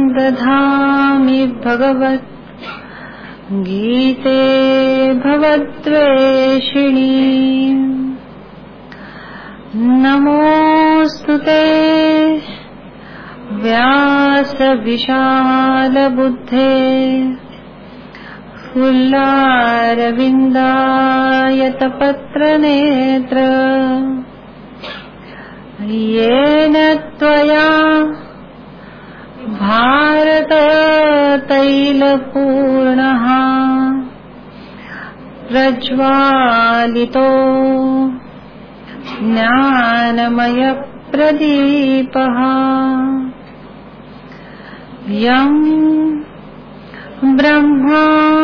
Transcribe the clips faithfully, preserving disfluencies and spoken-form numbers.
दधामि भगवत् गीते भवद्वेषिणी। नमोऽस्तुते व्यास विशालबुद्धे फुल्लारविन्दायतपत्रनेत्र। येन त्वया भारततैलपूर्णः प्रज्वालितो ज्ञानमयप्रदीपः। यं ब्रह्मा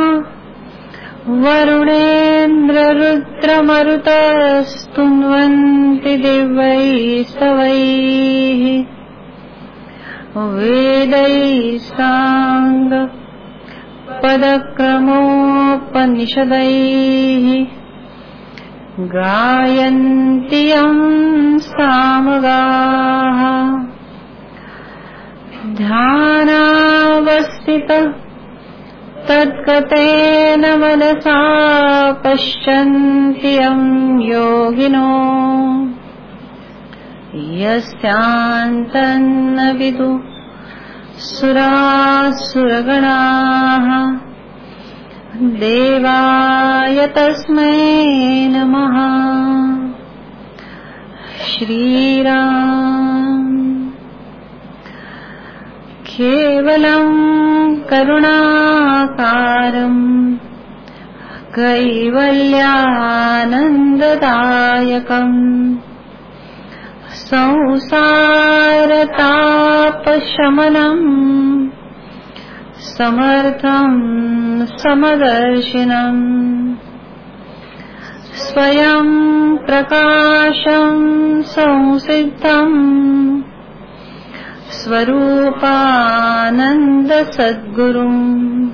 वरुणेन्द्ररुद्रमरुतस्तुन्वन्ति दिव्यैस्तवैः वेदैः साङ्गपदक्रमोपनिषदैः गायन्ति यं सामगाः। ध्यानावस्थितः तद्गतेन मनसा पश्यन्ति यं योगिनो यस्यान्तन्न विदुः सुरासुरगणाः। देवाय तस्मै नमः। श्रीराम केवलं करुणाकारं कैवल्यानन्ददायकम् संसारतापशमनम् समर्थं समदर्शिनम्। स्वयं प्रकाशं संसिद्धम् स्वरूपानन्द सद्गुरुम्।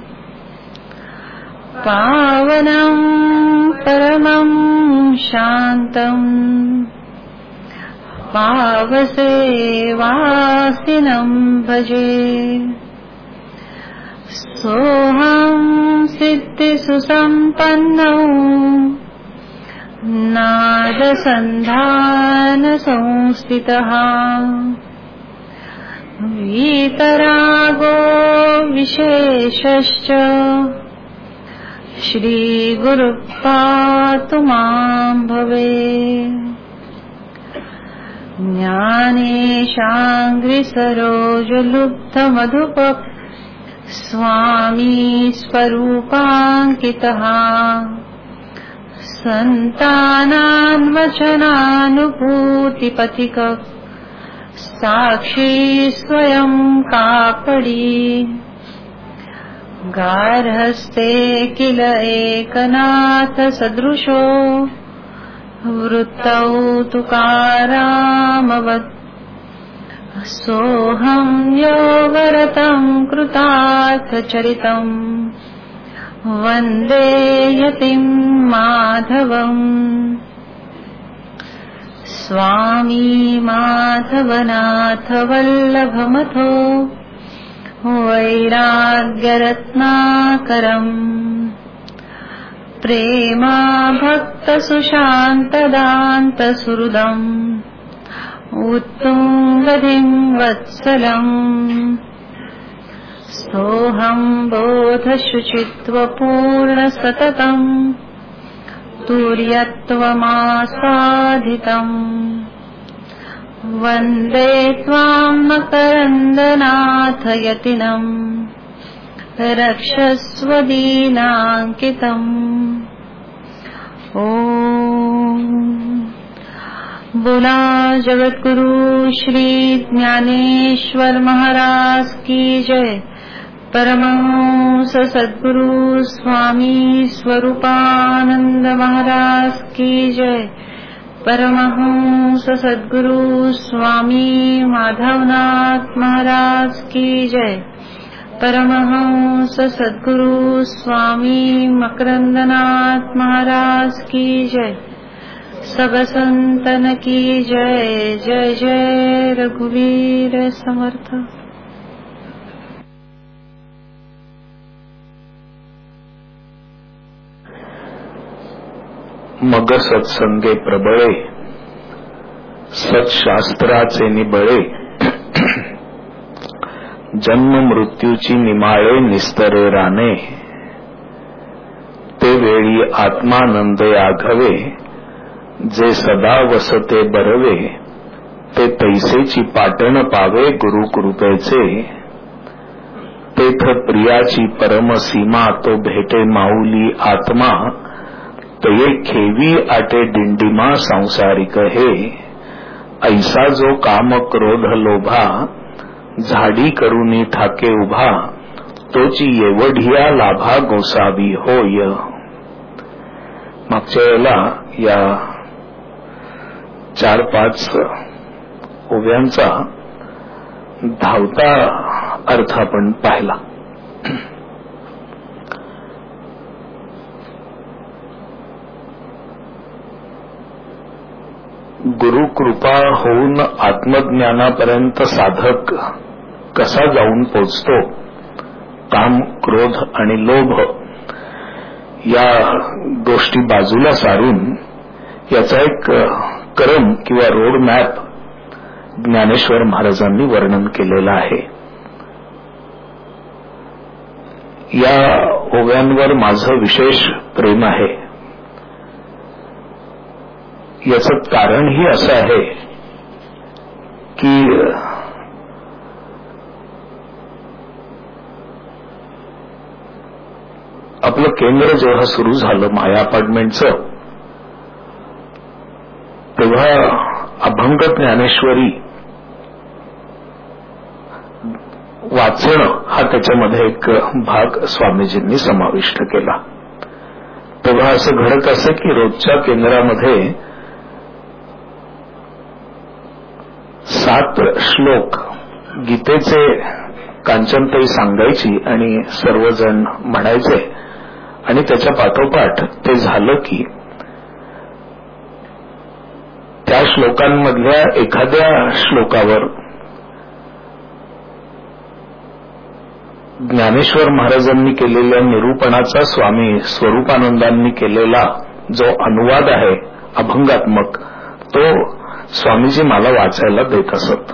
पावनं परमं शान्तम् पावसेवासिनं भजे। सोऽहं सिद्धिसुसम्पन्नौ नादसन्धानसंस्थितः वीतरागो विशेषश्च श्रीगुरुः पातु मां भवेत्। ज्ञानेशाङ्घ्रिसरोजलुब्धमधुप स्वामी स्वरूपाङ्कितः सन्तानान्वचनानुभूतिपथिक साक्षी स्वयं कापडी। गार्हस्थे किल एकनाथ सदृशो वृत्तौ तुकारामवत्। सोऽहं योगरतं कृतार्थचरितम् वन्दे यतिं माधवम्। स्वामी माधवनाथ वल्लभमथो वैराग्यरत्नाकरम्। प्रेमा भक्तसुशान्तदान्तसुहृदम् उत्तुङ्गधिं वत्सलम्। सोऽहं बोधशुचित्वपूर्णसततम् तुर्यत्वमासाधितम्। वन्दे त्वां मकरन्दनाथ यतिनम् रक्षस्व दीनाङ्कितम्। ॐ बोला जगद्गुरु श्री ज्ञानेश्वर महाराज की जय। परमहंस सद्गुरु स्वामी स्वरूपानंद महाराज की जय। परमहंस सद्गुरु स्वामी माधवनाथ महाराज की जय। परमहंस सद्गुरु स्वामी मकरंदनाथ महाराज की जय। सब संतन की जय। जय जय रघुवीर समर्थ। मग सत्संगे प्रबळे, सत्शास्त्राचे निबळे, जन्म मृत्यूची निमाळे निस्तरे राणे, ते वेळी आत्मानंद आघवे, जे सदा वसते बरवे, ते तैसेची पाटण पावे गुरु कृपेचे, तेथ प्रियाची परमसीमा तो भेटे माऊली आत्मा, तये खेवी आटे दिंडिमा सांसारिक हे, ऐसा जो काम क्रोध लोभा, झाडी करुनी ठाके उभा, तोची येवढिया लाभा गोसावी होय. मागच्या वेळेला या चार पाच ओव्यांचा धावता अर्थ आपण पाहिला. गुरु कृपा होऊन आत्मज्ञानापर्यंत साधक कसा जाऊन पोचतो, काम क्रोध आणि लोभ या गोष्टी बाजूला सारून याचा एक क्रम किंवा रोड मॅप ज्ञानेश्वर महाराजांनी वर्णन केलेलं आहे. या ओव्यांवर माझं विशेष प्रेम आहे. याचं कारणही असं आहे की आपलं केंद्र जेव्हा सुरू झालं माया अपार्टमेंटचं, तेव्हा अभंग ज्ञानेश्वरी वाचणं हा त्याच्यामध्ये एक भाग स्वामीजींनी समाविष्ट केला. तेव्हा असं घडत असं की रोजच्या केंद्रामध्ये सात श्लोक गीतेचे कांचनताई सांगायची आणि सर्वजण म्हणायचे, आणि त्याच्या पाठोपाठ ते झालं की त्या श्लोकांमधल्या एखाद्या श्लोकावर ज्ञानेश्वर महाराजांनी केलेल्या निरूपणाचा स्वामी स्वरूपानंदांनी केलेला जो अनुवाद आहे अभंगात्मक, तो स्वामीजी मला वाचायला देत असत.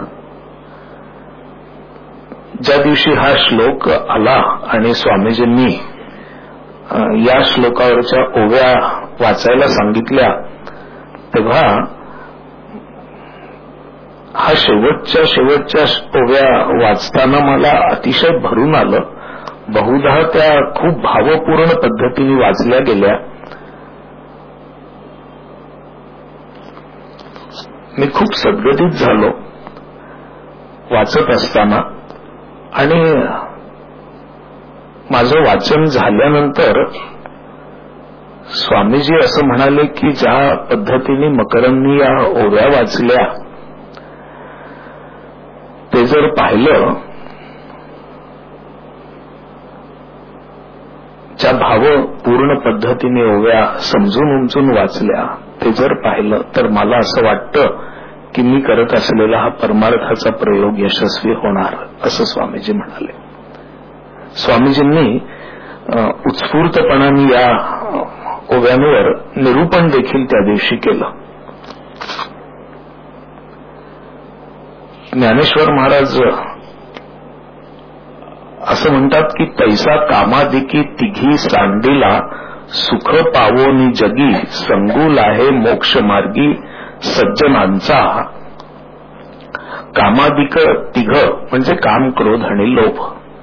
ज्या दिवशी हा श्लोक आला आणि स्वामीजींनी या श्लोकावरच्या ओव्या वाचायला सांगितल्या, तेव्हा हा शेवटच्या शेवटच्या ओव्या वाचताना मला अतिशय भरून आलं. बहुधा त्या खूप भावपूर्ण पद्धतीने वाचल्या गेल्या. मी खूप सद्गतीत झालो वाचत असताना, आणि माझं वाचन झाल्यानंतर स्वामीजी असं म्हणाले की ज्या पद्धतीने मकरंदनी या ओव्या वाचल्या ते जर पाहिलं, ज्या भावपूर्ण पद्धतीने ओव्या समजून उमजून वाचल्या ते जर पाहिलं, तर मला असं वाटतं की मी करत असलेला हा परमार्थाचा प्रयोग यशस्वी होणार, असं स्वामीजी म्हणाले. स्वामीजींनी उत्स्फूर्तपणाने या ओव्यांवर निरूपण देखील त्या दिवशी केलं. ज्ञानेश्वर महाराज असं म्हणतात की तैसा कामादिकी तिघी सांडिला, सुख पावोनी जगी, संगूल आहे मोक्ष मार्गी सज्जनांचा. कामादिक तिघ म्हणजे काम क्रोध आणि लोभ,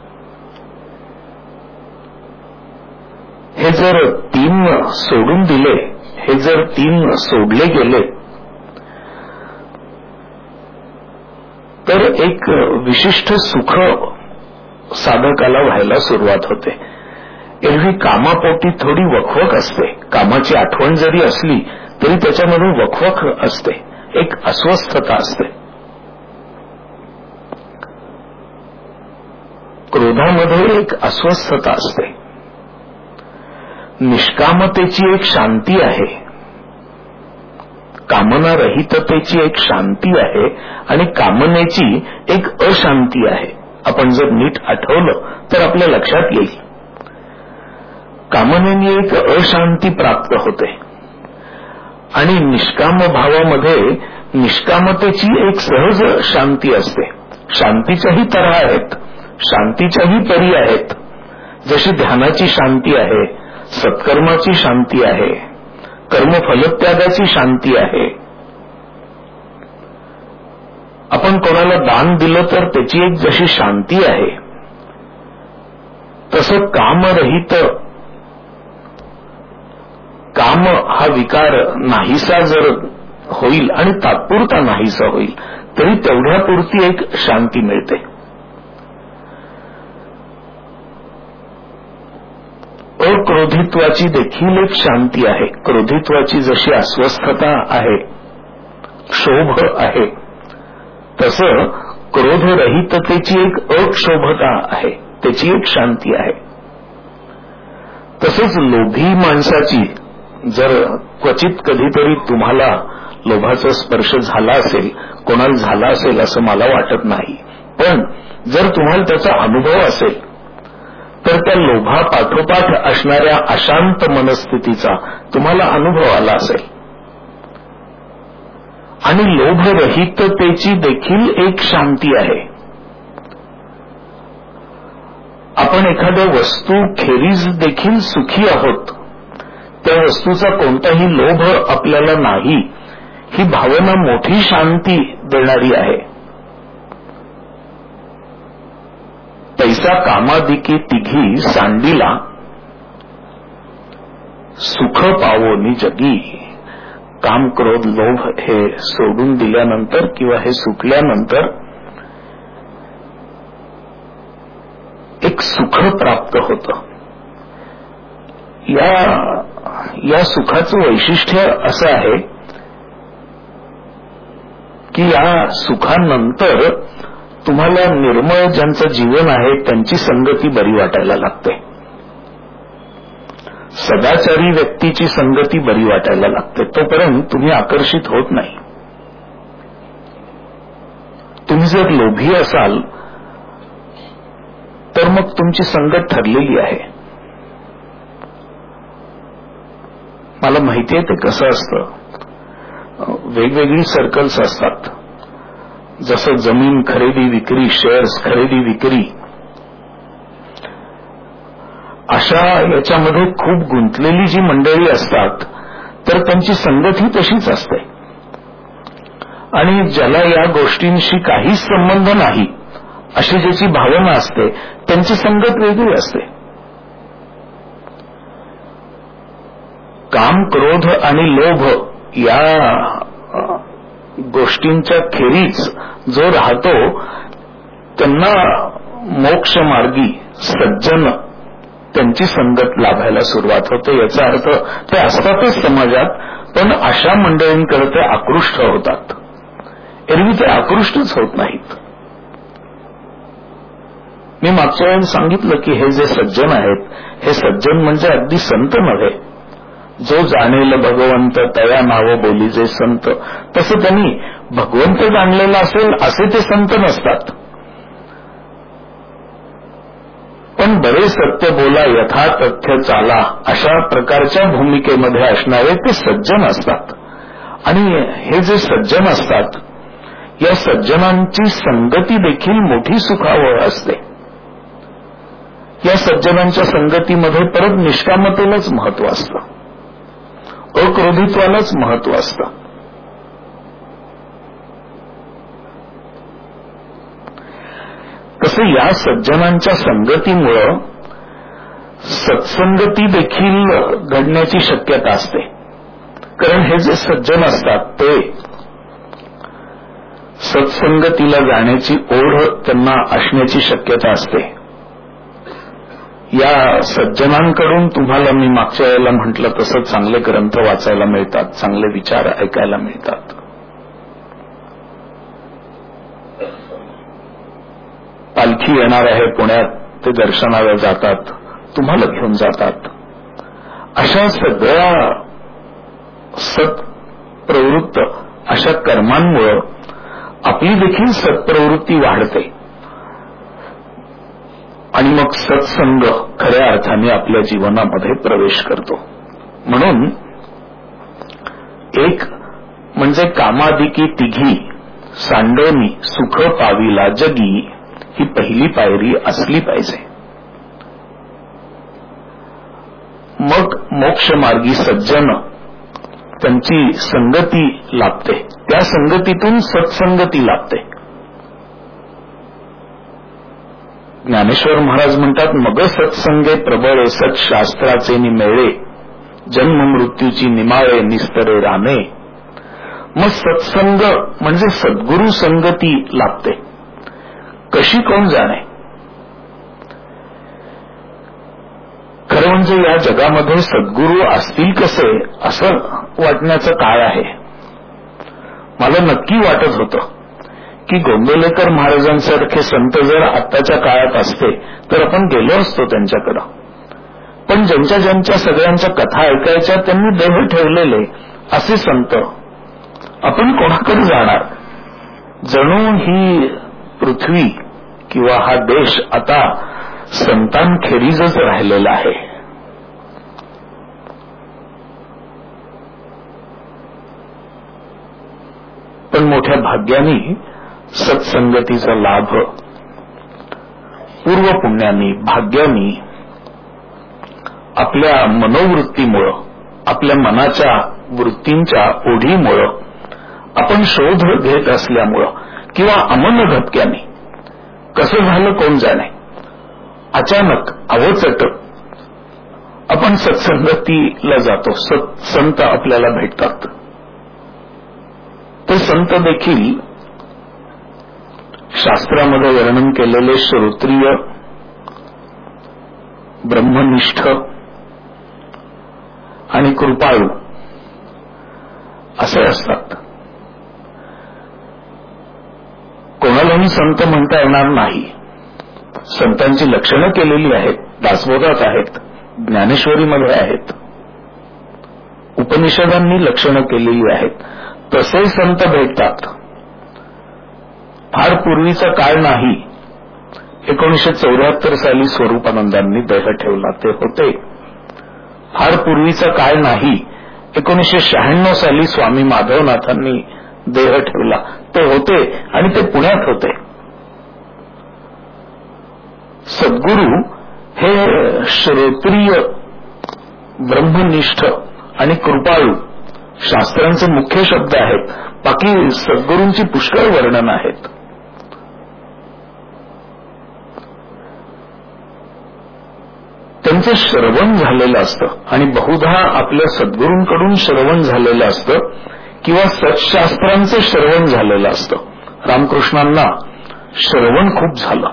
हे जर तीन सोडून दिले, हे जर तीन सोडले गेले, तर एक विशिष्ट सुख साधकाला व्हायला सुरुवात होते. एरवी कामापोटी थोडी वखवक असते. कामाची आठवण जरी असली तरी त्याच्यामध्ये वखवक असते, एक अस्वस्थता असते. क्रोधामध्ये एक अस्वस्थता असते. निष्कामतेची एक शांती आहे, कामना रहिततेची एक शांती आहे, आणि कामनेची एक अशांती आहे. आपण जर नीट आठवलं तर आपल्या लक्षात येईल. कामनेने एक अशांती प्राप्त होते. आणि निष्काम भावामध्ये निष्कामतेची एक सहज शांती असते. शांतीच्याही तऱ्हा आहेत, शांतीच्याही परी आहेत. जशी ध्यानाची शांती आहे, सत्कर्माची शांती आहे, कर्मफलत्यागाची शांती आहे. आपण कोणाला दान दिलं तर त्याची एक जशी शांती आहे, तसं कामरहित, काम हा विकार नाहीसा जर होईल आणि तात्पुरता नाहीसा होईल तरी तेवढ्यापुरती एक शांती मिळते. अक्रोधित्वाची देखील एक शांती आहे. क्रोधित्वाची जशी अस्वस्थता आहे, क्षोभ आहे, तसं क्रोधरहिततेची एक अक्षोभता आहे, त्याची एक शांती आहे. तसंच लोभी माणसाची जर क्वचित कधीतरी तुम्हाला लोभाचा स्पर्श झाला असेल, कोणाला झाला असेल असं मला वाटत नाही, पण जर तुम्हाला त्याचा अनुभव असेल तर त्या लोभापाठोपाठ असणाऱ्या अशांत मनस्थितीचा तुम्हाला अनुभव आला असेल. आणि लोभरहिततेची देखील एक शांती आहे. आपण एखाद्या वस्तू खेरीज देखील सुखी आहोत, त्या वस्तूचा कोणताही लोभ आपल्याला नाही, ही भावना मोठी शांती देणारी आहे. पैसा कामादिकी तिघी सांडीला, सुख पावोनी जगी. काम क्रोध लोभ हे सोडून दिल्यानंतर किंवा हे सुटल्यानंतर एक सुख प्राप्त होतं. या या सुखाचं वैशिष्ट्य असं आहे की या सुखानंतर तुम्हाला निर्मळ ज्यांचं जीवन आहे त्यांची संगती बरी वाटायला लागते. सदाचारी व्यक्तीची संगती बरी वाटायला लागते. तोपर्यंत तुम्ही आकर्षित होत नाही. तुम्ही जर लोभी असाल तर मग तुमची संगत ठरलेली आहे. मला माहिती आहे ते कसं असतं. वेगवेगळी सर्कल्स असतात. जसं जमीन खरेदी विक्री, शेअर्स खरेदी विक्री, अशा याच्यामध्ये खूप गुंतलेली जी मंडळी असतात तर त्यांची संगत ही तशीच असते. आणि ज्याला या गोष्टींशी काहीच संबंध नाही अशी ज्याची भावना असते त्यांची संगत वेगळी असते. काम क्रोध आणि लोभ या गोष्टींच्या खेरीज जो राहतो त्यांना मोक्षमार्गी सज्जन त्यांची संगत लाभायला सुरुवात होते. याचा अर्थ ते असतातच समाजात, पण अशा मंडळींकडे ते आकृष्ट होतात. एरवी ते आकृष्टच होत नाहीत. मी मागच्या वेळेस सांगितलं की हे जे सज्जन आहेत, हे सज्जन म्हणजे अगदी संत नव्हे. जो जाणेल भगवंत तया नाव बोली जे संत, तसं त्यांनी भगवंत जाणलेला असेल असे ते संत नसतात. पण बरे सत्य बोला यथा तथ्य चाला अशा प्रकारच्या भूमिकेमध्ये असणारे ते सज्जन असतात. आणि हे जे सज्जन असतात या सज्जनांची संगती देखील मोठी सुखावह असते. या सज्जनांच्या संगतीमध्ये परत निष्कामतेलाच महत्व असतं, अक्रोधित्वालाच महत्व असतं. तसं या सज्जनांच्या संगतीमुळं सत्संगती देखील घडण्याची शक्यता असते. कारण हे जे सज्जन असतात ते सत्संगतीला जाण्याची ओढ त्यांना असण्याची शक्यता असते. या सज्जनांकडून तुम्हाला मी मागच्या वेळेला म्हटलं तसं चांगले ग्रंथ वाचायला मिळतात, चांगले विचार ऐकायला मिळतात. पालखी येणार आहे पुण्यात, ते दर्शनाला जातात, तुम्हाला घेऊन जातात. अशा सगळ्या सत्प्रवृत्त अशा कर्मांमुळे आपली देखील सत्प्रवृत्ती वाढते आणि मग सत्संग खऱ्या अर्थाने आपल्या जीवनामध्ये प्रवेश करतो. म्हणून एक म्हणजे कामादिकी तिघी सांडोनी सुख पाविला जगी, ही पहिली पायरी असली पाहिजे. मग मोक्षमार्गी सज्जन त्यांची संगती लाभते, त्या संगतीतून सत्संगती लाभते. ज्ञानेश्वर महाराज म्हणतात, मग सत्संगे प्रबळे सत्शास्त्राचे निमेळे, जन्म मृत्यूची निमाळे निस्तरे रामे. मग सत्संग म्हणजे सद्गुरु संगती लाभते. कशी कोण जाणे? खरं म्हणजे या जगामध्ये सद्गुरु असतील कसे असं वाटण्याचं काय आहे. मला नक्की वाटत होतं की गोंदवलेकर महाराजांसारखे संत जर आत्ताच्या काळात असते तर आपण गेलो असतो त्यांच्याकडं. पण ज्यांच्या ज्यांच्या सगळ्यांच्या कथा ऐकायच्या त्यांनी देह ठेवलेले असे संत आपण कोणाकडे जाणार? जणू ही पृथ्वी किंवा हा देश आता संतांखेरीजच राहिलेला आहे. पण मोठ्या भाग्याने सत्संगतीचा लाभ पूर्वपुण्यानी भाग्यानी आपल्या मनोवृत्तीमुळं, आपल्या मनाच्या वृत्तींच्या ओढीमुळं, आपण शोध घेत असल्यामुळं किंवा अमन धक्क्याने कसं झालं कोण जाणे, अचानक अवचट आपण सत्संगतीला जातो. संत आपल्याला भेटतात. ते संत देखील शास्त्रामध्ये वर्णन केलेले श्रोत्रिय, ब्रह्मनिष्ठ आणि कृपाळू असे असतात. कोणालाही संत म्हणता येणार नाही. संतांची लक्षणं केलेली आहेत, दासबोधात आहेत, ज्ञानेश्वरीमध्ये आहेत, उपनिषदांनी लक्षणं केलेली आहेत. तसे संत भेटतात. फार पूर्वीचा काळ नाही. एकोणीशे चौऱ्याहत्तर साली स्वरूपानंदांनी देह ठेवला ते होते. फार पूर्वीचा काळ नाही. एकोणीशे शहाण्णव साली स्वामी माधवनाथांनी देह ठेवला ते होते आणि ते पुण्यात होते. सद्गुरु हे श्रोत्रिय, ब्रह्मनिष्ठ आणि कृपाळू शास्त्रांचे मुख्य शब्द आहेत. बाकी सद्गुरूंची पुष्कळ वर्णन आहेत. त्यांचं श्रवण झालेलं असतं आणि बहुधा आपल्या सद्गुरूंकडून श्रवण झालेलं असतं किंवा सत्शास्त्रांचं श्रवण झालेलं असतं. रामकृष्णांना श्रवण खूप झालं.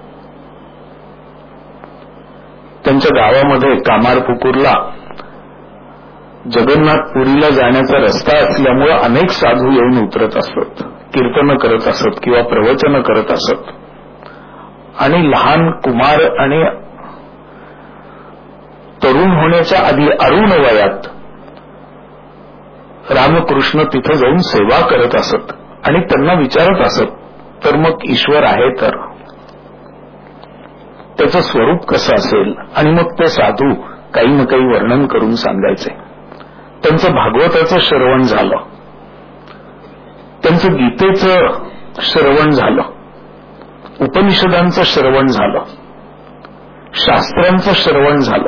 त्यांच्या गावामध्ये कामारपुकूरला जगन्नाथपुरीला जाण्याचा रस्ता असल्यामुळे अनेक साधू येऊन उतरत असत, कीर्तनं करत असत किंवा प्रवचनं करत असत. आणि लहान कुमार आणि तरुण होण्याच्या आधी अरुण वयात रामकृष्ण तिथे जाऊन सेवा करत असत आणि त्यांना विचारत असत, तर मग ईश्वर आहे तर त्याचं स्वरूप कसं असेल? आणि मग ते साधू काही ना काही वर्णन करून सांगायचे. त्यांचं भागवताचं श्रवण झालं, त्यांचं गीतेचं श्रवण झालं, उपनिषदांचं श्रवण झालं, शास्त्रांचं श्रवण झालं.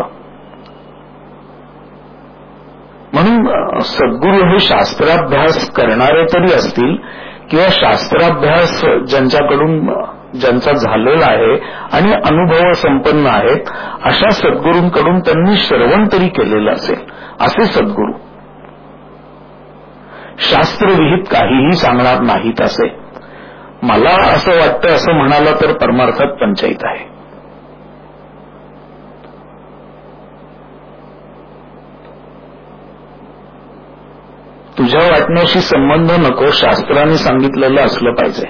म्हणून सद्गुरू हे शास्त्राभ्यास करणारे तरी असतील किंवा शास्त्राभ्यास ज्यांच्याकडून ज्यांचा झालेला आहे आणि अनुभव संपन्न आहेत अशा सद्गुरूंकडून त्यांनी श्रवण तरी केलेलं असेल असे सद्गुरू. शास्त्रविहित काहीही सांगणार नाहीत असे मला असं वाटतं. असं म्हणाला तर परमार्थात पंचायत आहे. तुझ्या वाटण्याशी संबंध नको, शास्त्राने सांगितलेलं असलं पाहिजे.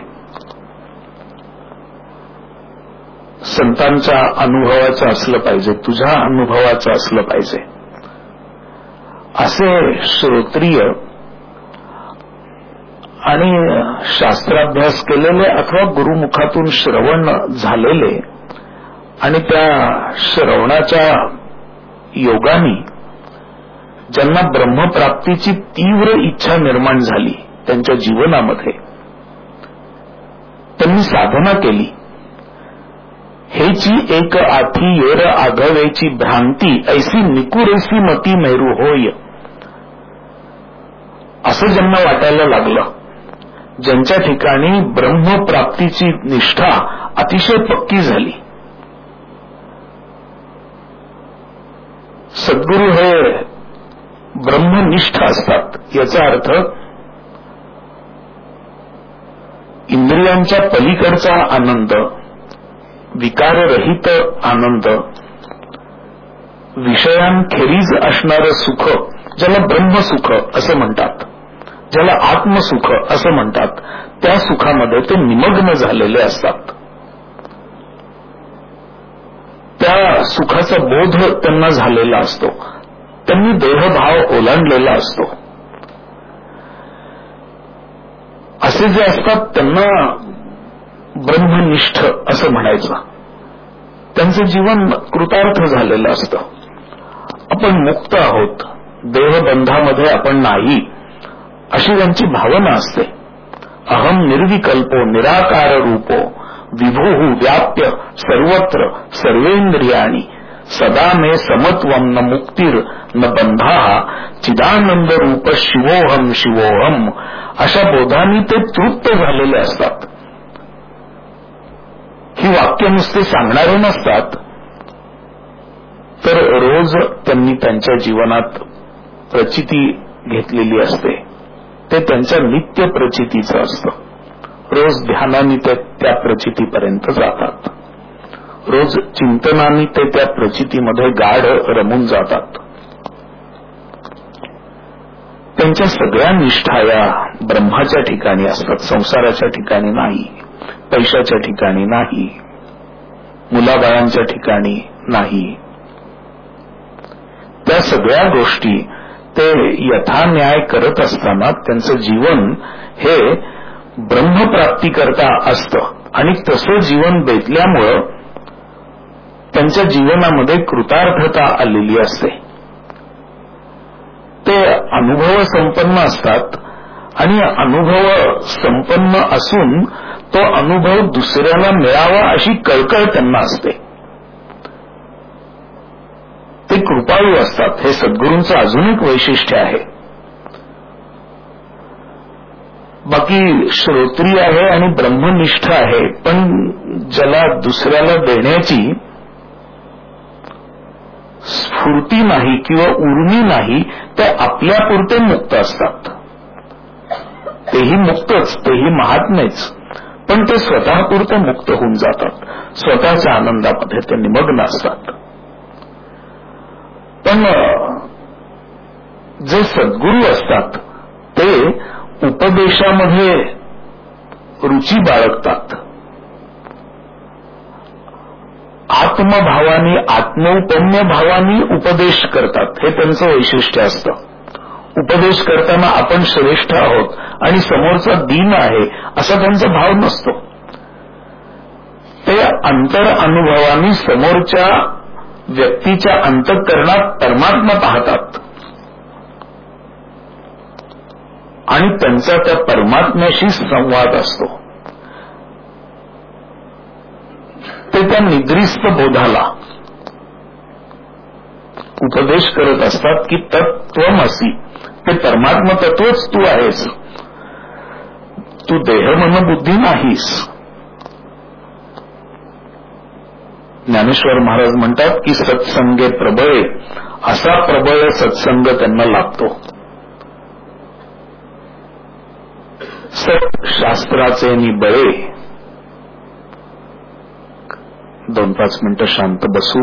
संतांच्या अनुभवाचं असलं पाहिजे, तुझ्या अनुभवाचं असलं पाहिजे. असे श्रोत्रिय आणि शास्त्राभ्यास केलेले अथवा गुरुमुखातून श्रवण झालेले आणि त्या श्रवणाच्या योगाने ज्यांना ब्रह्मप्राप्तीची तीव्र इच्छा निर्माण झाली त्यांच्या जीवनामध्ये, त्यांनी साधना केली. हेची एक आठी येर आघवेची भ्रांती ऐसी निकुरेसी मती मेरू होय, असं ज्यांना वाटायला लागलं, ज्यांच्या ठिकाणी ब्रह्मप्राप्तीची निष्ठा अतिशय पक्की झाली. सद्गुरू हे ब्रह्मनिष्ठ असतात. याचा अर्थ इंद्रियांच्या पलीकडचा आनंद, विकाररहित आनंद, विषयांखेरीज असणारं सुख, ज्याला ब्रह्मसुख असं म्हणतात, ज्याला आत्मसुख असं म्हणतात, त्या सुखामध्ये ते निमग्न झालेले असतात. त्या सुखाचा बोध त्यांना झालेला असतो. त्यांनी देहभाव ओलांडलेला असतो. असे जे असतात त्यांना ब्रह्मनिष्ठ असं म्हणायचं. त्यांचं जीवन कृतार्थ झालेलं असतं. आपण मुक्त आहोत, देहबंधामध्ये आपण नाही, अशी त्यांची भावना असते. अहम निर्विकल्पो निराकार रूपो विभुः व्याप्य सर्वत्र सर्वेंद्रियाणि सदा मे समत्वम न मुक्तीर न बंधा चिदानंद रूप शिवोहम शिवोहम, अशा बोधांनी ते तृप्त झालेले असतात. ही वाक्य नुसते सांगणारे नसतात, तर रोज त्यांनी त्यांच्या जीवनात प्रचिती घेतलेली असते. ते त्यांच्या नित्य प्रचितीचं असतं. रोज ध्यानाने ते त्या प्रचितीपर्यंत जातात. रोज चिंतनाने ते त्या प्रचितीमध्ये गाढ रमून जातात. त्यांच्या सगळ्या निष्ठा या ब्रह्माच्या ठिकाणी असतात, संसाराच्या ठिकाणी नाही, पैशाच्या ठिकाणी नाही, मुलाबाळांच्या ठिकाणी नाही. त्या सगळ्या गोष्टी ते यथान्याय करत असताना त्यांचं जीवन हे ब्रह्मप्राप्तीकरता असतं. आणि तसं जीवन बेतल्यामुळं त्यांच्या जीवनामध्ये कृतार्थता आलेली असते. ते अनुभव संपन्न असतात आणि अनुभव संपन्न असून तो अनुभव दुसऱ्याला मिळावा अशी कळकळ त्यांना असते. ते कृपाळू असतात. हे सद्गुरूंचं अजून एक वैशिष्ट्य आहे. बाकी श्रोत्री आहे आणि ब्रह्मनिष्ठ आहे, पण ज्याला दुसऱ्याला देण्याची स्फूर्ती नाही किंवा उर्मी नाही, ते आपल्यापुरते मुक्त असतात. तेही मुक्तच, तेही महात्मेच, पण ते स्वतःपुरते मुक्त होऊन जातात. स्वतःच्या आनंदामध्ये ते निमग्न असतात. पण जे सद्गुरू असतात ते उपदेशामध्ये रुची बाळगतात. आत्मभावानी, आत्मौपम्य भावानी उपदेश करतात. हे त्यांचं वैशिष्ट्य असतं. उपदेश करताना आपण श्रेष्ठ आहोत आणि समोरचा दीन आहे असा त्यांचा भाव नसतो. ते अंतर अनुभवानी समोरच्या व्यक्तीच्या अंतःकरणात परमात्मा पाहतात आणि त्यांचा त्या परमात्म्याशी संवाद असतो. ते त्या निद्रिस्त बोधाला उपदेश करत असतात की तत्त्वमसि, ते परमात्मा तत्वच तू आहेस, तू देह मन बुद्धी नाहीस. ज्ञानेश्वर महाराज म्हणतात की सत्संगे प्रबळे, असा प्रबळ सत्संग त्यांना लागतो. सत शास्त्राचे निबळे. दोन पाच मिनिटं शांत बसू.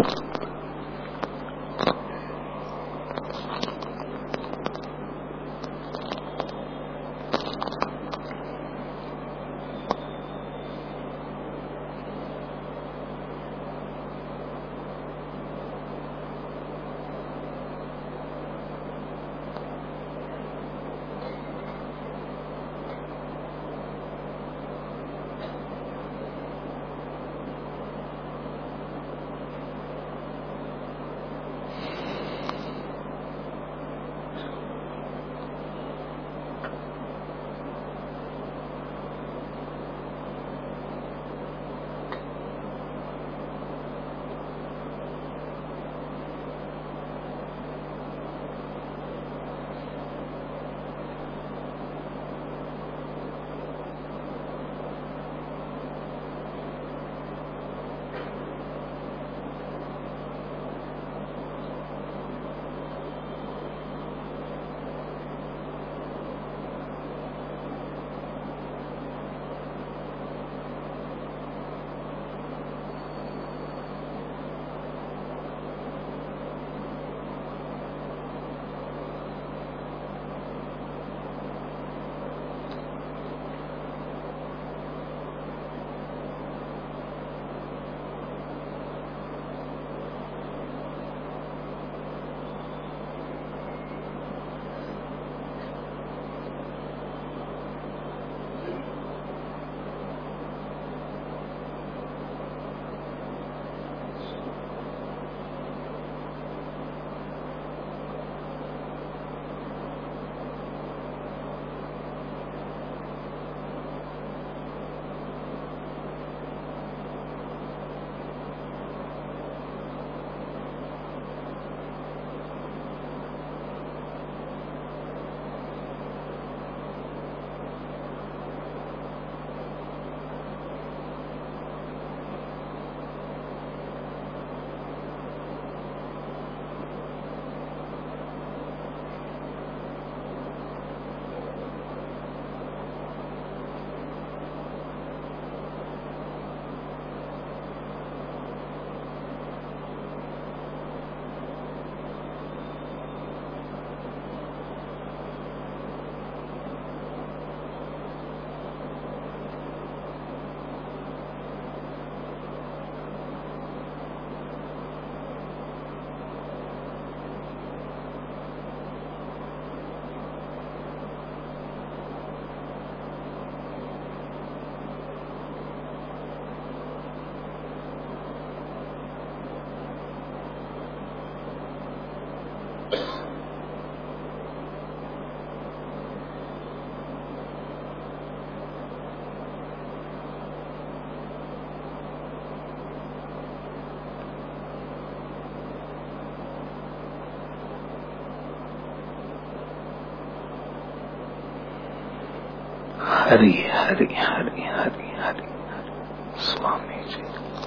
हरी हरी हरी हरी हरी स्वामीजी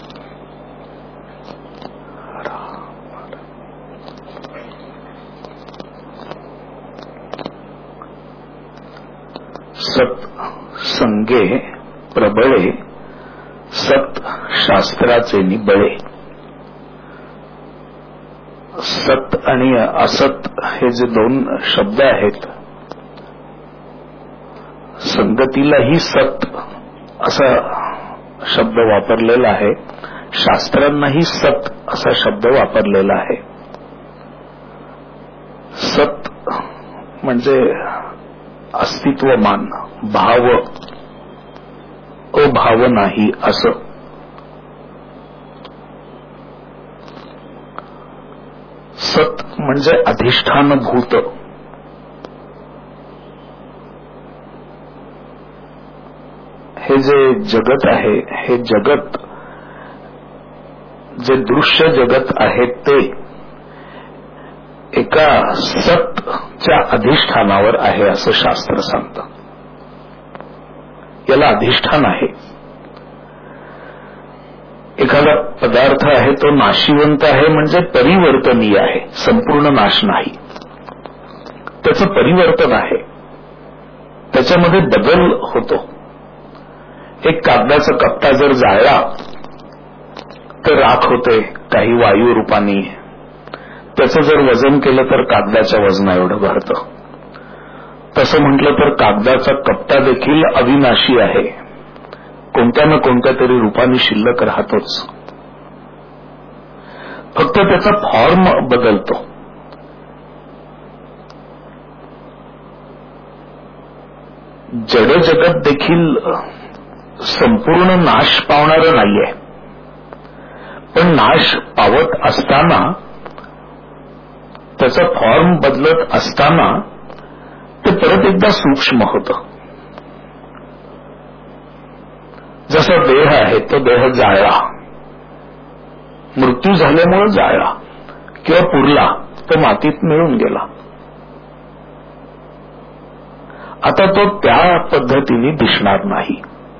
सत संगे प्रबळे सत शास्त्राचे निबळे. सत आणि असत हे जे दोन शब्द आहेत, संगतीलाही सत असा शब्द वापरलेला आहे, शास्त्रांनाही सत असा शब्द वापरलेला आहे. सत म्हणजे अस्तित्वमान, भाव, अभाव नाही असं. सत म्हणजे अधिष्ठानभूत. हे जे जगत आहे, हे जगत जे दृश्य जगत आहे ते एका सतच्या अधिष्ठानावर आहे असं शास्त्र सांगतं. याला अधिष्ठान आहे. एखादा पदार्थ आहे तो नाशिवंत आहे म्हणजे परिवर्तनीय आहे, संपूर्ण नाश नाही. त्याचं परिवर्तन आहे, त्याच्यामध्ये बदल होतो. एक कागदाचा कप्पा जर जाळला तर राख होते काही वायू रूपाने. त्याचं जर वजन केलं तर कागदाच्या वजना एवढं भरतं. तसं म्हटलं तर कागदाचा कप्पा देखील अविनाशी आहे, कोणत्या ना कोणत्या तरी रूपाने शिल्लक राहतोच. फक्त त्याचा फॉर्म बदलतो. जड जगत देखील संपूर्ण नाश पावणारं नाहीये, पण नाश पावत असताना, त्याचा फॉर्म बदलत असताना ते परत एकदा सूक्ष्म होतं. जसा देह आहे तो देह जाळला, मृत्यू झाल्यामुळे जाळला किंवा पुरला, तो मातीत मिळून गेला. आता तो त्या पद्धतीने दिसणार नाही.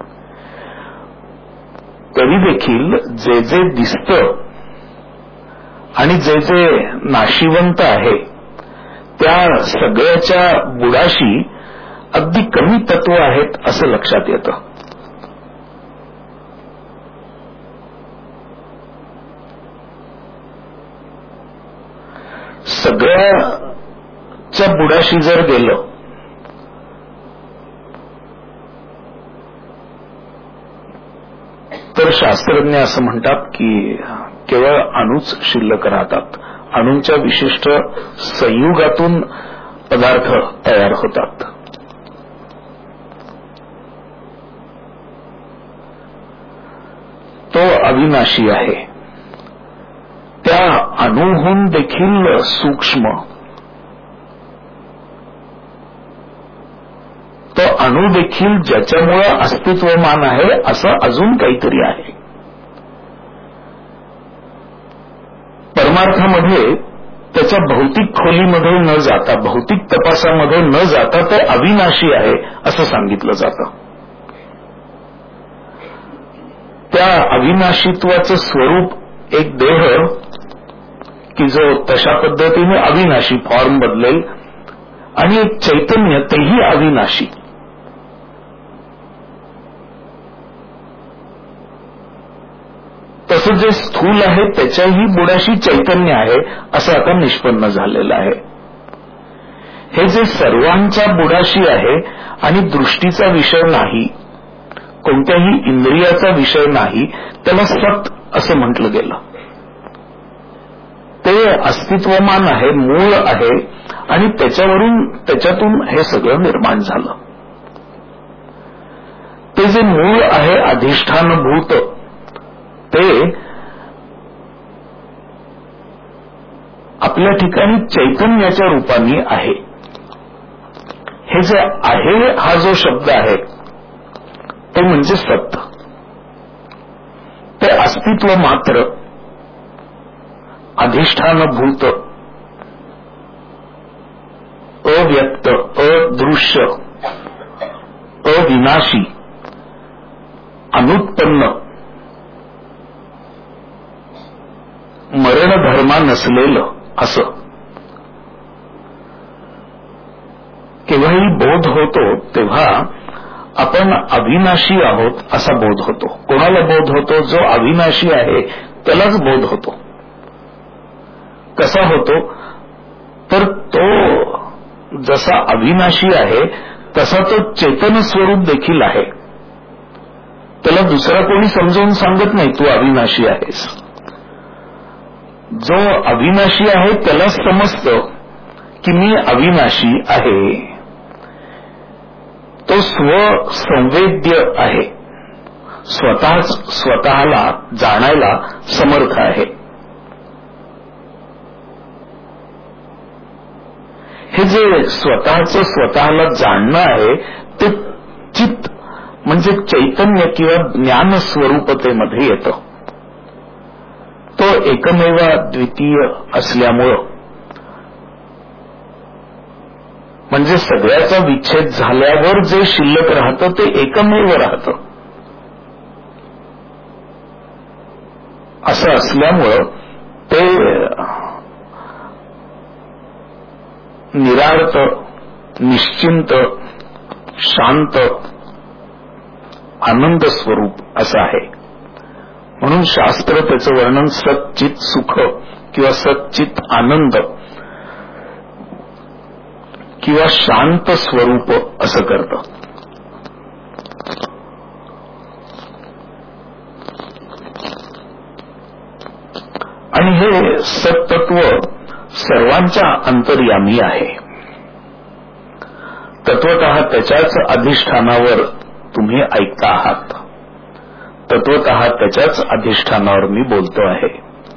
तरी देखील जे जे दिसतं आणि जे जे नाशिवंत आहे त्या सगळ्याच्या बुडाशी अगदी कमी तत्व आहेत असं लक्षात येतं. सगळ्याच्या बुडाशी जर गेलं तर शास्त्रज्ञ असं म्हणतात की केवळ अणूच शिल्लक राहतात. अणूंच्या विशिष्ट संयुगातून पदार्थ तयार होतात. तो अविनाशी आहे. त्या अणूहून देखील सूक्ष्म, तो अणू देखील ज्याच्यामुळे अस्तित्वमान आहे असं अजून काहीतरी आहे. परमार्थामध्ये त्याच्या भौतिक खोलीमध्ये न जाता, भौतिक तपासामध्ये न जाता ते अविनाशी आहे असं सांगितलं जातं. त्या अविनाशीत्वाचं स्वरूप एक देह की जो तशा पद्धतीने अविनाशी फॉर्म बदलेल, आणि एक चैतन्य तेही अविनाशी. तसं जे स्थूल आहे त्याच्याही बुडाशी चैतन्य आहे असं आता निष्पन्न झालेलं आहे. हे जे सर्वांच्या बुडाशी आहे आणि दृष्टीचा विषय नाही, कोणत्याही इंद्रियाचा विषय नाही, त्याला सत असं म्हटलं गेलं. ते अस्तित्वमान आहे, मूळ आहे, आणि त्याच्यावरून त्याच्यातून हे सगळं निर्माण झालं. ते जे मूळ आहे अधिष्ठानभूत, ते आपल्या ठिकाणी चैतन्याच्या रूपाने आहे. हे जे आहे हा जो शब्द आहे तो म्हणजे सत्य. ते अस्तित्व मात्र, अधिष्ठानभूत, अव्यक्त, अदृश्य, अविनाशी अनुत्पन्न मरणधर्मा नसलेलं असं केव्हाही बोध होतो तेव्हा आपण अविनाशी आहोत असा बोध होतो. कोणाला बोध होतो? जो अविनाशी आहे त्यालाच बोध होतो. कसा होतो? तर तो जसा अविनाशी आहे तसा तो चेतन स्वरूप देखील आहे. त्याला दुसरा कोणी समजावून सांगत नाही तू अविनाशी आहेस. जो अविनाशी आहे त्यालाच समजतं की मी अविनाशी आहे. तो स्वसंवेद्य आहे, स्वतःच स्वतःला जाणायला समर्थ आहे. हे जे स्वतःच स्वतःला जाणणं आहे ते चित्त म्हणजे चैतन्य किंवा ज्ञान स्वरूपतेमध्ये येतं. तो एकमेव द्वितीय असल्यामुळं म्हणजे सगळ्याचा विच्छेद झाल्यावर जे शिल्लक राहतं ते एकमेव राहतं. असं असल्यामुळं ते निरार्थ, निश्चिंत, शांत, आनंद स्वरूप असं आहे. म्हणून शास्त्र त्याचं वर्णन सच्चित सुख किंवा सच्चित आनंद किंवा शांत स्वरूप असं करतं. आणि हे सत्तत्व सर्वांच्या अंतर्यामी आहे. तत्वतः त्याच्याच अधिष्ठानावर तुम्ही ऐकता आहात. तत्वतः त्याच्याच अधिष्ठानावर मी बोलतो आहे.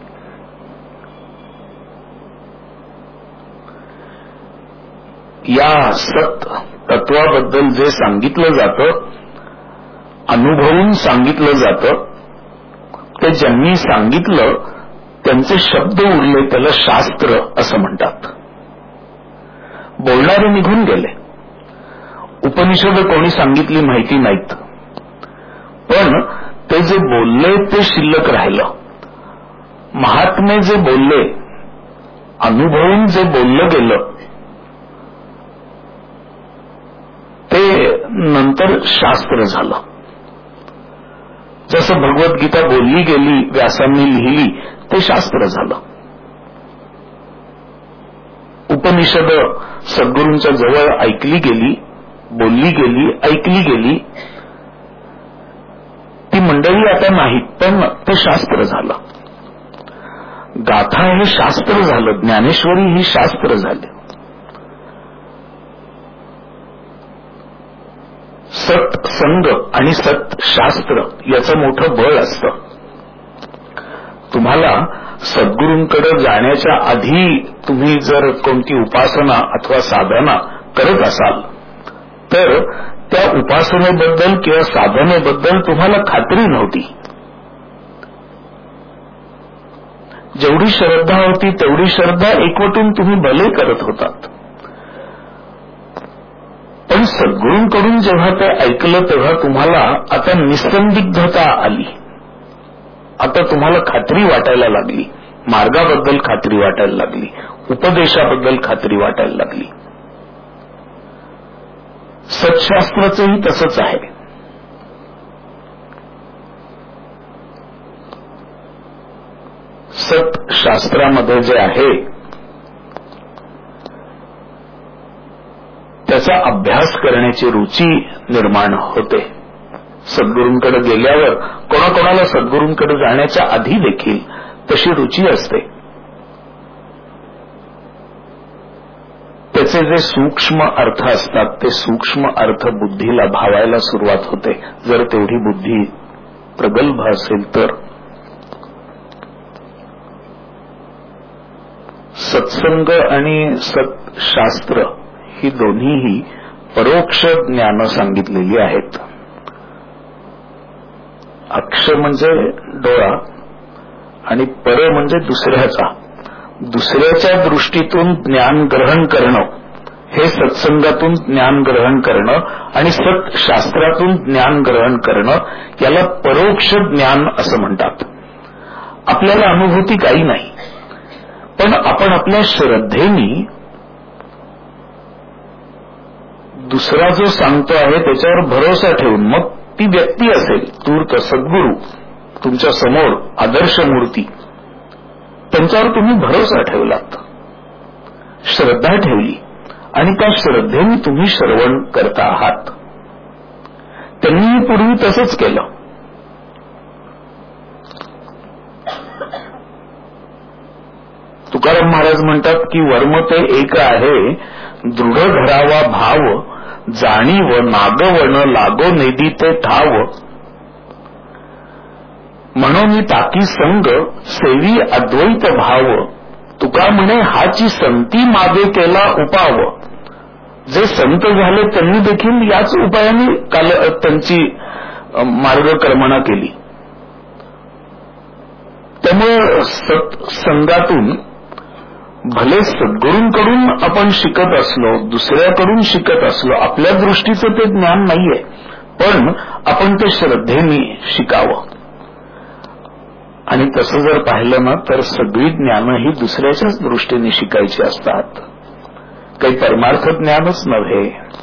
या सत तत्वाबद्दल जे सांगितलं जातं, अनुभवून सांगितलं जातं, ते ज्यांनी सांगितलं त्यांचे शब्द उरले त्याला शास्त्र असं म्हणतात. बोलणारे निघून गेले. उपनिषद कोणी सांगितली माहिती नाहीत, पण ते जे बोलले ते शिल्लक राहिलं. महात्मे जे बोलले, अनुभवून जे बोललं गेलं ते नंतर शास्त्र झालं. जसं भगवद्गीता बोलली गेली, व्यासांनी लिहिली, ते शास्त्र झालं. उपनिषद सद्गुरूंच्या जवळ ऐकली गेली, बोलली गेली, ऐकली गेली. ती मंडळी आता नाहीत, पण ते शास्त्र झालं. गाथा हे शास्त्र झालं. ज्ञानेश्वरी ही शास्त्र झाली. सत्संग आणि सत्शास्त्र याचं मोठं बळ असतं. तुम्हाला सद्गुरूंकडे जाण्याच्या आधी तुम्ही जर कोणती उपासना अथवा साधना करत असाल तर त्या उपासनेबद्दल किंवा साधनेबद्दल तुम्हाला खात्री नव्हती. जेवढी श्रद्धा होती तेवढी श्रद्धा एकवटून तुम्ही भले करत होतात. पण सद्गुरूंकडून जेव्हा ते ऐकलं तेव्हा तुम्हाला आता निसंदिग्धता आली. आता तुम्हाला खात्री वाटायला लागली. मार्गाबद्दल खात्री वाटायला लागली. उपदेशाबद्दल खात्री वाटायला लागली. सत्शास्त्राचंही तसंच आहे. सत्शास्त्रामध्ये जे आहे त्याचा अभ्यास करण्याची रुची निर्माण होते. सद्गुरूंकडे गेल्यावर कोणाकोणाला सद्गुरूंकडे जाण्याच्या आधी देखील तशी रुची असते. त्याचे जे सूक्ष्म अर्थ असतात ते सूक्ष्म अर्थ बुद्धीला भावायला सुरुवात होते. जर तेवढी बुद्धी प्रगल्भ असेल तर. सत्संग आणि सत्शास्त्र ही दोन्हीही परोक्ष ज्ञान सांगितलेली आहेत. अक्ष म्हणजे डोळा आणि पर म्हणजे दुसऱ्याचा. दुसऱ्याच्या दृष्टीतून ज्ञान ग्रहण करणं हे सत्संगातून ज्ञान ग्रहण करणं आणि सत्शास्त्रातून ज्ञान ग्रहण करणं याला परोक्ष ज्ञान असं म्हणतात. आपल्याला अनुभूती काही नाही, पण आपण आपल्या श्रद्धेनी दुसरा जो सांगतो आहे त्याच्यावर भरोसा ठेवून, मग ती व्यक्ती असेल, तूर्त सद्गुरू तुमच्या समोर आदर्श मूर्ती, त्यांच्यावर तुम्ही भरोसा ठेवलात, श्रद्धा ठेवली आणि त्या श्रद्धेने तुम्ही श्रवण करता आहात. त्यांनीही पूर्वी तसंच केलं. तुकाराम महाराज म्हणतात की वर्म ते एक आहे, दृढ धरावा भाव, जाणीव नागवण लागो नेदी ते ठाव, म्हणून ताकी संग सेवी अद्वैत भाव, तुका म्हणे हाची संती मागे केला उपाव. जे संत झाले त्यांनी देखील याच उपायाने काल त्यांची मार्गक्रमणा केली. त्यामुळे सत्संगातून भले सद्गुरूंकडून आपण शिकत असलो, दुसऱ्याकडून शिकत असलो, आपल्या दृष्टीचं ते ज्ञान नाहीये, पण आपण ते श्रद्धेने शिकावं. आणि तसं जर पाहिलं ना तर सगळी ज्ञान ही दुसऱ्याच्याच दृष्टीने शिकायची असतात, काही परमार्थ ज्ञानच नव्हे.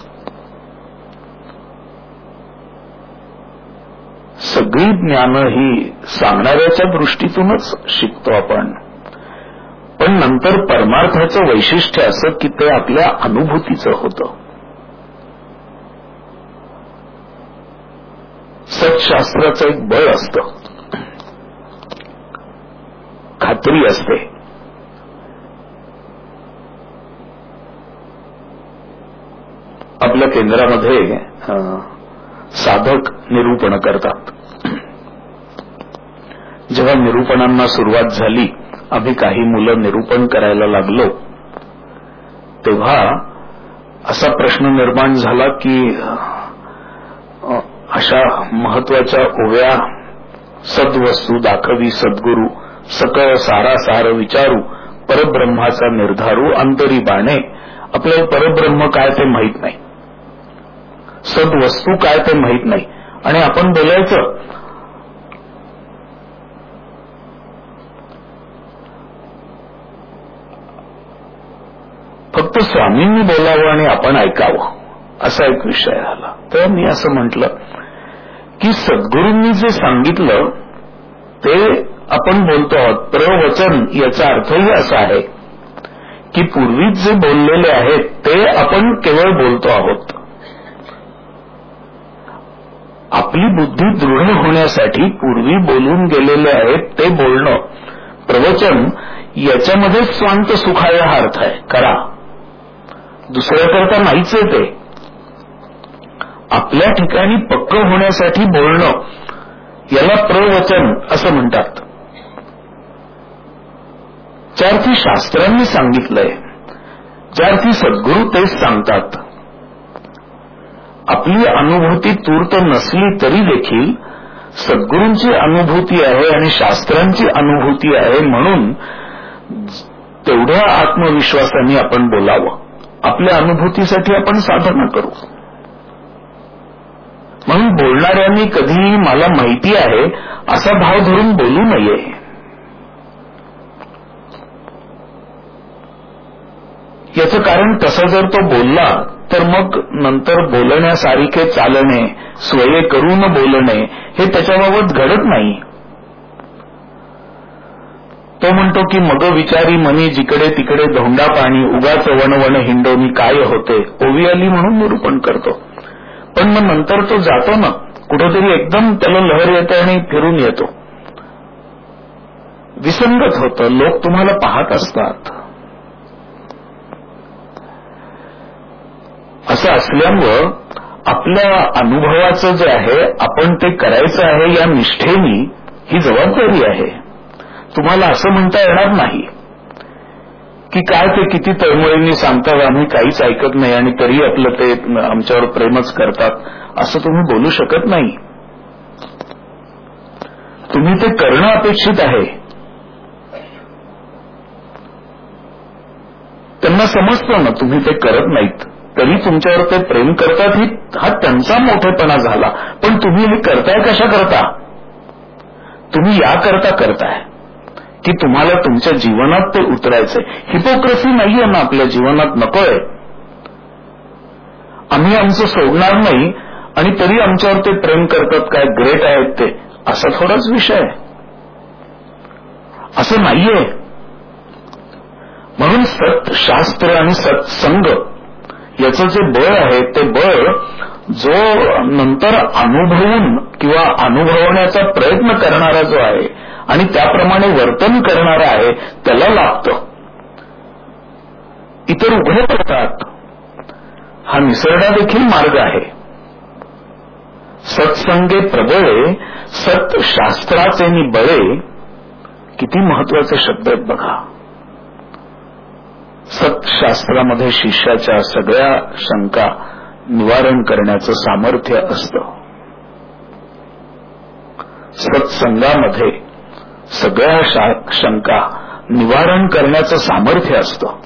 सगळी ज्ञान ही सांगणाऱ्याच्या दृष्टीतूनच शिकतो आपण, पण नंतर परमार्थाचं वैशिष्ट्य असं की ते आपल्या अनुभूतीचं होतं. सत्शास्त्राचं एक बळ असतं, खात्री असते. आपल्या केंद्रामध्ये साधक निरूपण करतात. जेव्हा निरूपणांना सुरुवात झाली, आम्ही काही मुलं निरूपण करायला लागलो, तेव्हा असा प्रश्न निर्माण झाला की अशा महत्वाच्या ओव्या, सद्वस्तू दाखवी सद्गुरू, सकळ सारासार विचारू, परब्रह्माचा निर्धारू अंतरी बाणे. आपल्याला परब्रह्म काय ते माहीत नाही, सद्वस्तू काय ते माहीत नाही, आणि आपण बोलायचं फक्त स्वामींनी बोलावं आणि आपण ऐकावं, असा एक विषय आला. तर मी असं म्हटलं की सद्गुरूंनी जे सांगितलं ते आपण बोलतो आहोत. प्रवचन याचा अर्थही असा आहे की पूर्वीच जे बोललेले आहेत ते आपण केवळ बोलतो आहोत. आपली बुद्धी दृढ होण्यासाठी पूर्वी बोलून गेलेले आहेत ते बोलणं. प्रवचन याच्यामध्येच स्वांत सुखाय हा अर्थ आहे, करा, दुसऱ्याकरता नाहीच आहे. ते आपल्या ठिकाणी पक्क होण्यासाठी बोलणं याला प्रवचन असं म्हणतात. ज्यार्थी शास्त्रांनी सांगितलंय, ज्यार्थी सद्गुरू तेच सांगतात. आपली अनुभूती तूर्त नसली तरी देखील सद्गुरूंची अनुभूती आहे आणि शास्त्रांची अनुभूती आहे, म्हणून तेवढ्या आत्मविश्वासाने आपण बोलावं. आपल्या अनुभूतीसाठी आपण साधना करू. म्हणून बोलणाऱ्यांनी कधीही मला माहिती आहे असा भाव धरून बोलू नये. याचं कारण तसं जर तो बोलला तर मग नंतर बोलण्यासारखे चालणे, स्वये करून बोलणे हे त्याच्याबाबत घडत नाही. तो म्हणतो की मग विचारी मनी जिकडे तिकडे धोंडा पाणी, उगाच वणवण हिंडोनी काय होते, ओवी आली म्हणून निरूपण करतो. पण मग नंतर तो जातो ना कुठेतरी, एकदम त्याला लहर येते आणि फिरून येतो. विसंगत होतं. लोक तुम्हाला पाहत असतात. असं असल्यामुळं आपल्या अनुभवाचं जे आहे आपण ते करायचं आहे या निष्ठेनी ही जबाबदारी आहे. तुम्हाला असं म्हणता येणार नाही की काय ते किती तळमळींनी सांगतात, आम्ही काहीच ऐकत नाही आणि तरी आपलं ते आमच्यावर प्रेमच करतात, असं तुम्ही बोलू शकत नाही. तुम्ही ते करणं अपेक्षित आहे. त्यांना समजतं ना तुम्ही ते करत नाहीत, तरी तुमच्यावर ते प्रेम करतात, ही हा त्यांचा मोठेपणा झाला. पण तुम्ही हे करताय कशा करता? तुम्ही या करता करताय की तुम्हाला तुमच्या जीवनात ते उतरायचंय. हिपोक्रेसी नाहीये ना आपल्या जीवनात, नकोय. आम्ही आमचं सोडणार नाही आणि तरी आमच्यावर ते प्रेम करतात, काय ग्रेट आहेत ते, असा थोडाच विषय आहे. असं नाहीये. म्हणून सत्शास्त्र आणि सत्संग याचं जे बळ आहे ते बळ जो नंतर अनुभवून किंवा अनुभवण्याचा प्रयत्न करणारा जो आहे आणि त्याप्रमाणे वर्तन करणारा आहे त्याला लाभतं. इतर उघडे पडतात. हा निसरडा देखील मार्ग आहे. सत्संगे प्रबळे सत्शास्त्राचे निबळे, किती महत्वाचे शब्द आहेत बघा. सत्शास्त्रामध्ये शिष्याच्या सगळ्या शंका निवारण करण्याचं सामर्थ्य असतं. सत्संगामध्ये सगळ्या शंका निवारण करण्याचं सामर्थ्य असतं.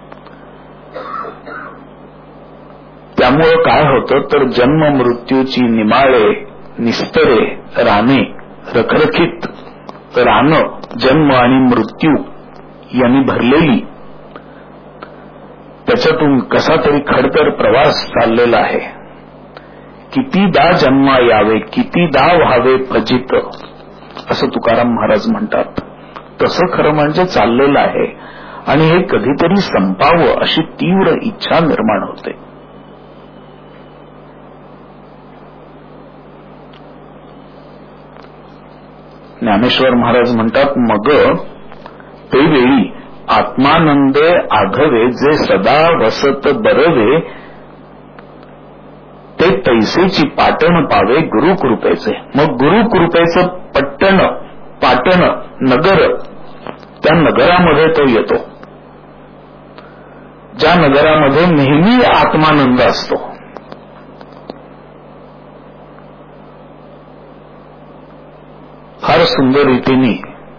त्यामुळं काय होतं तर जन्म मृत्यूची निमाळे निस्तरे राणे, रखरखीत रानं जन्म आणि मृत्यू यांनी भरलेली, त्याच्यातून कसा तरी खडतर प्रवास चाललेला आहे. कितीदा जन्मा यावे, कितीदा व्हावे फजित, असं तुकाराम महाराज म्हणतात. तसं खरं म्हणजे चाललेलं आहे आणि हे कधीतरी संपावं अशी तीव्र इच्छा निर्माण होते. ज्ञानेश्वर महाराज म्हणतात, मग ते वेळी आत्मानंदे आघवे जे सदा वसत बरवे, ते तैसेची पाटण पावे गुरुकृपेचे. मग गुरुकृपेचं पट्टण पाटण नगर, त्या नगरामध्ये तो येतो ज्या नगरामध्ये नेहमी आत्मानंद असतो. फार सुंदर रीतीने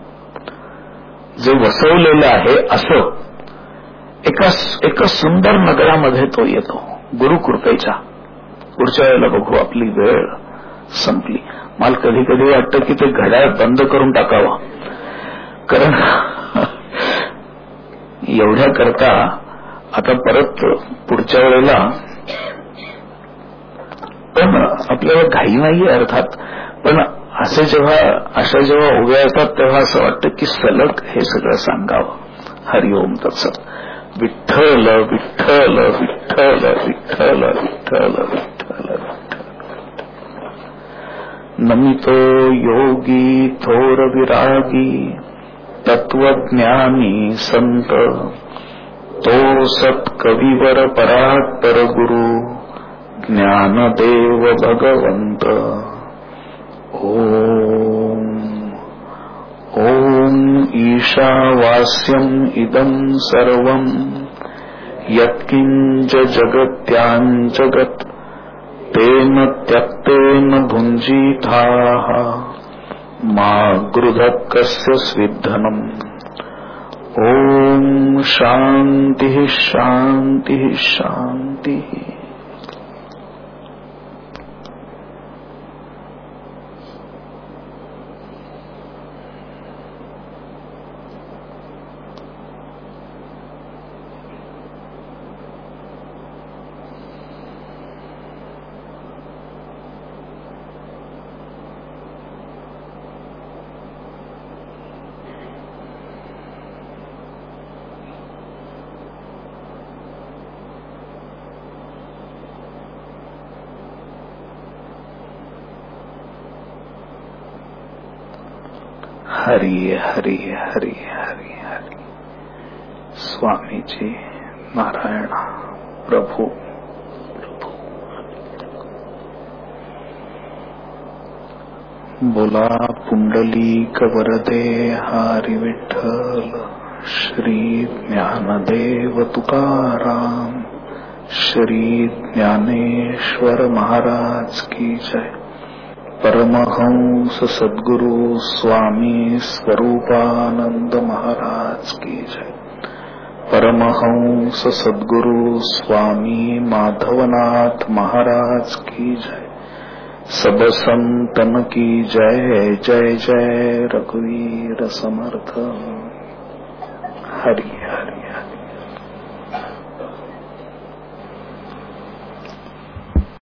जे वसवलेलं आहे असं एका एका सुंदर नगरामध्ये तो येतो गुरुकृपेच्या. पुढच्या वेळेला बघू, आपली वेळ संपली. मला कधी कधी वाटतं की ते घड्याळ बंद करून टाकावं, कारण एवढ्या करता आता परत पुढच्या वेळेला. पण आपल्याला घाई नाहीये अर्थात, पण असे जेव्हा अशा जेव्हा उभ्या येतात तेव्हा असं वाटतं की सलग हे सगळं सांगावं. हरिओम तत्सत. विठ्ठल विठ्ठल विठ्ठल विठ्ठल विठ्ठल विठ्ठल. नमितो योगी थोर विरागी तत्वज्ञानी संत, तो सत्कविवर परात्पर गुरु ज्ञानदेव भगवंत. ओम ओम ईशावास्यम इदं सर्वं यत्किंच जगत्याञ्जगत् तेन त्यक्तेन भुञ्जीथाः मा गृधः कस्य स्विद्धनम्. ओम शांति शांति शांति. हरि हरि हरि हरि हरि. स्वामी जी नारायण प्रभु. बोला पुंडलीक वरदे हरि विठ्ठल. श्री ज्ञानदेव तुकाराम, श्री ज्ञानेश्वर महाराज की जय. परमहंस सद्गुरु स्वामी स्वरूपानंद महाराज की जय. परमहंस सद्गुरु स्वामी माधवनाथ महाराज की जय। सब संतन की जय। जय जय रघुवीर समर्थ। हरि हरि।